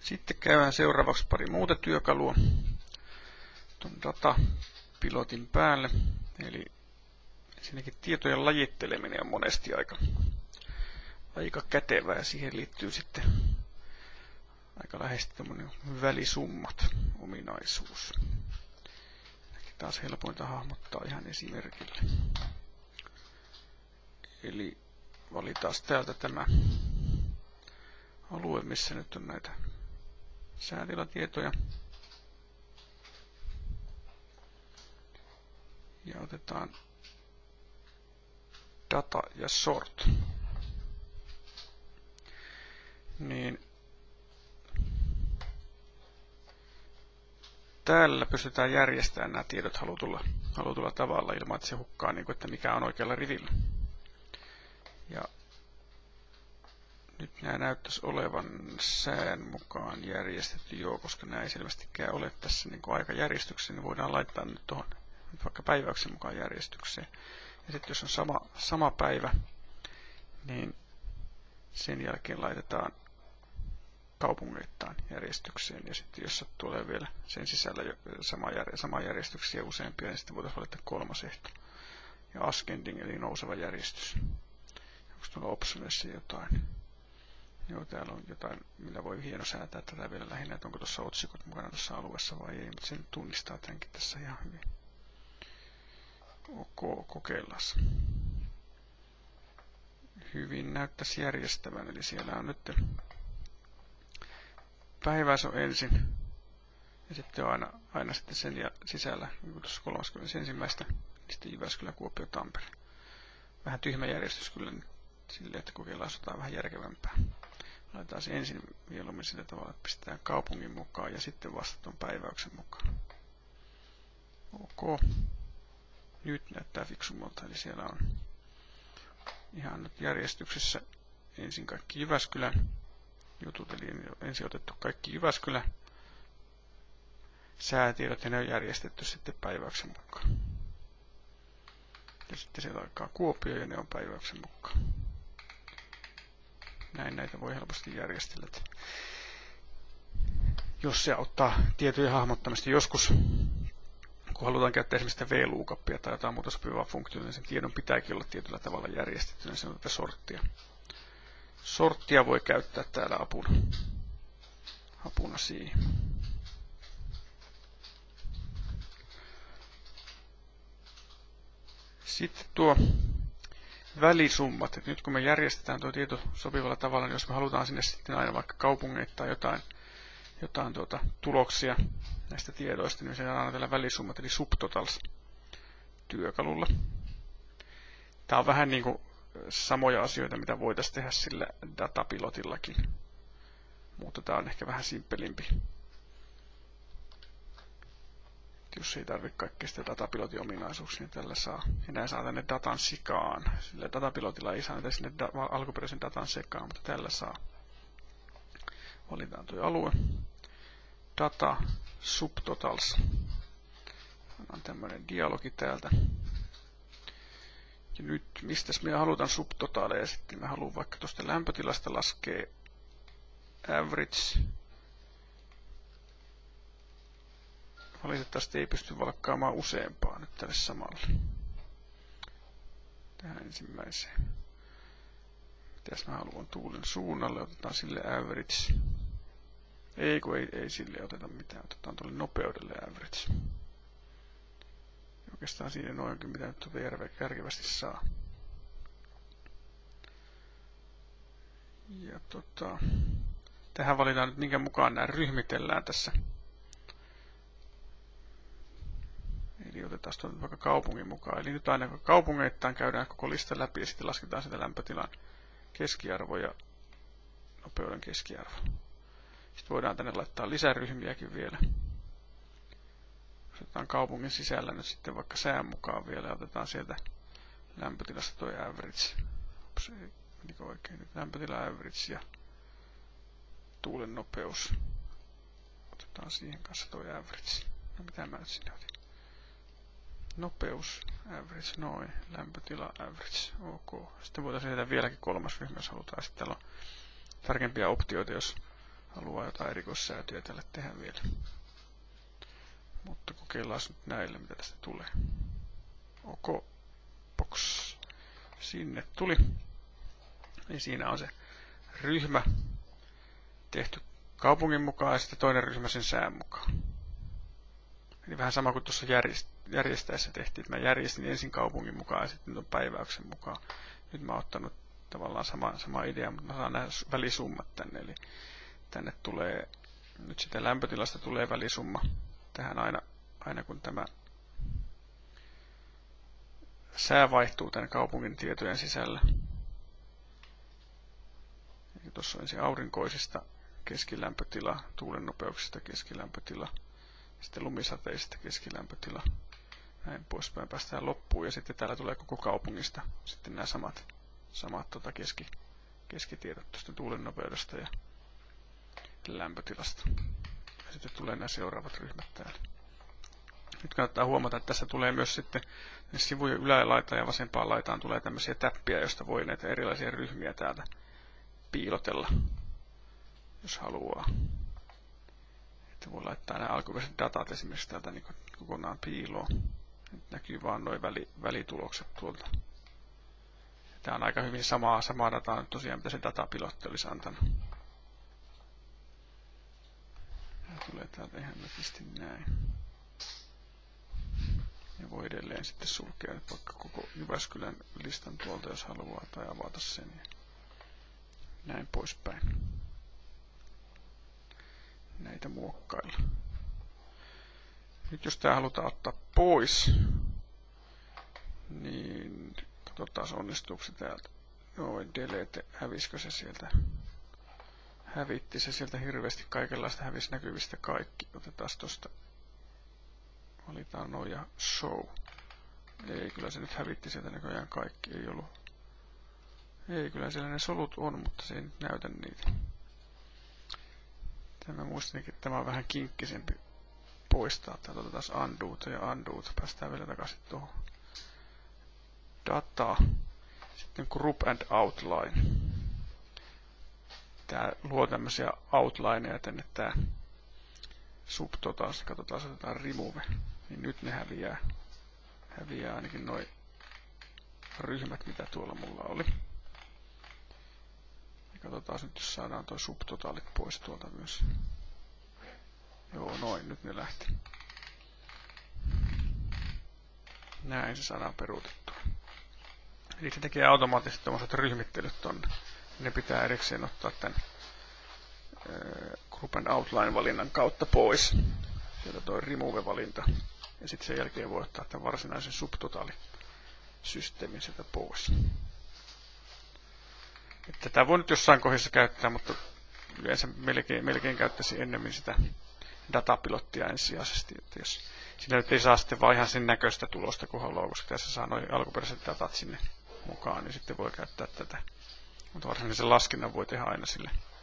Sitten käydään seuraavaksi pari muuta työkalua tuon datapilotin päälle. Eli ensinnäkin tietojen lajitteleminen on monesti aika kätevää ja siihen liittyy sitten aika läheisesti tämmöinen välisummat ominaisuus. Taas helpointa hahmottaa ihan esimerkillä. Eli valitaan täältä tämä alue, missä nyt on näitä säätilatietoja. Ja otetaan data ja sort. Niin täällä pystytään järjestämään nämä tiedot halutulla tavalla ilman, että se hukkaa, että mikä on oikealla rivillä. Ja nyt nämä näyttäisi olevan sään mukaan järjestetty koska nämä ei selvästikään ole tässä aikajärjestyksessä, niin voidaan laittaa nyt tuohon vaikka päiväyksen mukaan järjestykseen. Ja sitten jos on sama päivä, niin sen jälkeen laitetaan kaupungeittain järjestykseen. Ja sitten jos tulee vielä sen sisällä sama järjestyksiä useampia, niin sitten voitaisiin valita kolmas ehto. Ja ascending eli nouseva järjestys. Onko tuolla optionissa jotain? Joo, täällä on jotain, millä voi hienosäätää tätä vielä lähinnä, että onko tuossa otsikot mukana tuossa alueessa vai ei, mutta se nyt tunnistaa tämänkin tässä ihan hyvin. Ok, kokeillaan. Hyvin näyttäisi järjestävän, eli siellä on nyt päiväys on ensin ja sitten on aina sitten sen sisällä, niin kuin tuossa 31. Niin sitten Jyväskylä, Kuopio, Tampere. Vähän tyhmä järjestys kyllä silleen, että kokeillaan jotain vähän järkevämpää. Laitetaan se ensin mieluummin sillä tavalla, että pistetään kaupungin mukaan ja sitten vasta tuon päiväyksen mukaan. Ok. Nyt näyttää fiksummalta, eli siellä on ihan nyt järjestyksessä ensin kaikki Jyväskylän jutut, eli ensin otettu kaikki Jyväskylä säätiedot ja ne on järjestetty sitten päiväyksen mukaan. Ja sitten sieltä alkaa Kuopio ja ne on päiväyksen mukaan. Näin näitä voi helposti järjestellä. Jos se auttaa tietojen hahmottamista joskus, kun halutaan käyttää esimerkiksi sitä VLOOKUPia tai jotain muuta sopivaa funktiota, niin sen tiedon pitääkin olla tietyllä tavalla järjestetty, niin se on tätä sorttia. Sorttia voi käyttää täällä apuna siihen. Sitten tuo välisummat. Et nyt kun me järjestetään tuo tieto sopivalla tavalla, niin jos me halutaan sinne sitten aina vaikka kaupungeittain jotain tuloksia näistä tiedoista, niin se on aina tällä välisummat, eli subtotals työkalulla. Tämä on vähän niin kuin samoja asioita, mitä voitaisiin tehdä sillä datapilotillakin, mutta tämä on ehkä vähän simppelimpi. Jos ei tarvitse kaikkea sitä datapilotin ominaisuuksia, niin tällä saa. Enää saa tänne datan sekaan. Sillä datapilotilla ei saa näitä sinne alkuperäisen datan sekaan, mutta tällä saa. Valitaan tuo alue. Data subtotals. On tämmöinen dialogi täältä. Ja nyt, mistä me halutaan subtotaaleja sitten? Me haluan vaikka tuosta lämpötilasta laskea average. Valitettavasti ei pysty valkkaamaan useampaa nyt tälle samalle. Tähän ensimmäiseen. Mitäs mä haluan tuulen suunnalle? Otetaan sille average. Ei sille oteta mitään. Otetaan tuolle nopeudelle average. Oikeastaan siinä noinkin, mitä nyt järkevästi saa. Ja tähän valitaan nyt minkä mukaan nämä ryhmitellään tässä. Eli otetaan tuon vaikka kaupungin mukaan. Eli nyt aina kaupungeittain käydään koko lista läpi ja sitten lasketaan sitä lämpötilan keskiarvo ja nopeuden keskiarvo. Sitten voidaan tänne laittaa lisäryhmiäkin vielä. Otetaan kaupungin sisällä nyt sitten vaikka sään mukaan vielä ja otetaan sieltä lämpötilasta tuo average. Ops, menikö oikein nyt lämpötila average ja tuulen nopeus. Otetaan siihen kanssa tuo average. No mitä mä nyt sinne otin? Nopeus, average, noin, lämpötila, average, ok. Sitten voitaisiin tehdä vieläkin kolmas ryhmä, jos halutaan. Sitten täällä on tarkempia optioita, jos haluaa jotain erikoissäätöjä tälle tehdä vielä. Mutta kokeillaan nyt näillä, mitä tästä tulee. OK, box. Sinne tuli. Niin siinä on se ryhmä tehty kaupungin mukaan ja sitten toinen ryhmä sen sään mukaan. Eli vähän sama kuin tuossa järjestäessä tehtiin. Mä järjestin ensin kaupungin mukaan ja sitten tuon päiväyksen mukaan. Nyt mä oon ottanut tavallaan sama idea, mutta mä saan nämä välisummat tänne. Eli tänne tulee, nyt sitä lämpötilasta tulee välisumma tähän aina kun tämä sää vaihtuu tämän kaupungin tietojen sisällä. Tuossa on ensin aurinkoisista keskilämpötila, tuulen nopeuksista keskilämpötila, sitten lumisateisista keskilämpötila, näin poispäin päästään loppuun ja sitten täällä tulee koko kaupungista sitten nämä samat keskitiedot tuosta tuulen nopeudesta ja lämpötilasta. Ja sitten tulee nämä seuraavat ryhmät täällä. Nyt kannattaa huomata, että tässä tulee myös sitten sivujen ylälaitaan ja vasempaan laitaan tulee tämmöisiä täppiä, joista voi näitä erilaisia ryhmiä täältä piilotella, jos haluaa. Että voi laittaa nämä alkuperäiset datat esimerkiksi täältä niin kokonaan piiloon. Nyt näkyy vaan nuo välitulokset tuolta. Tämä on aika hyvin samaa dataa nyt tosiaan, mitä se datapilotti olisi antanut. Tämä tulee täältä ihan nätisti näin. Ja voi edelleen sitten sulkea vaikka koko Jyväskylän listan tuolta, jos haluaa, tai avata sen. Ja näin poispäin. Näitä muokkailla. Nyt jos tämä halutaan ottaa pois, niin katsotaan onnistuuko se täältä. Joo, delete, hävisikö se sieltä? Hävitti se sieltä hirveästi kaikenlaista, hävisi näkyvistä kaikki. Otetaan tosta. Valitaan noin ja show. Ei, kyllä se nyt hävitti sieltä näköjään kaikki. Ei ollut. Ei, kyllä siellä ne solut on, mutta se ei nyt näytä niitä. Tämä muistinkin, että tämä on vähän kinkkisempi poistaa. Täältä otetaan undoota ja undoota. Päästään vielä takaisin tuohon. Data. Sitten group and outline. Tää luo tämmöisiä outlineja tänne tää subtotals. Katsotaan, otetaan remove. Niin nyt ne häviää ainakin noi ryhmät, mitä tuolla mulla oli. Ja katsotaan nyt, jos saadaan tuo subtotaalit pois tuolta myös. Joo, noin, nyt ne lähti. Näin se saadaan peruutettua. Eli se tekee automaattisesti tommoset ryhmittelyt tonne. Ne pitää erikseen ottaa tämän Group and Outline-valinnan kautta pois. Sieltä toi Remove-valinta. Ja sitten sen jälkeen voi ottaa tämän varsinaisen subtotaalisysteemin sieltä pois. Tätä voi nyt jossain kohdassa käyttää, mutta yleensä melkein käyttäisin ennemmin sitä datapilottia ensisijaisesti. Että jos sillä nyt ei saa sitten vaan ihan sen näköistä tulosta, kun haluaa, koska tässä saa noin alkuperäiset datat sinne mukaan, niin sitten voi käyttää tätä. Mutta varsinaisen laskennan voi tehdä aina sille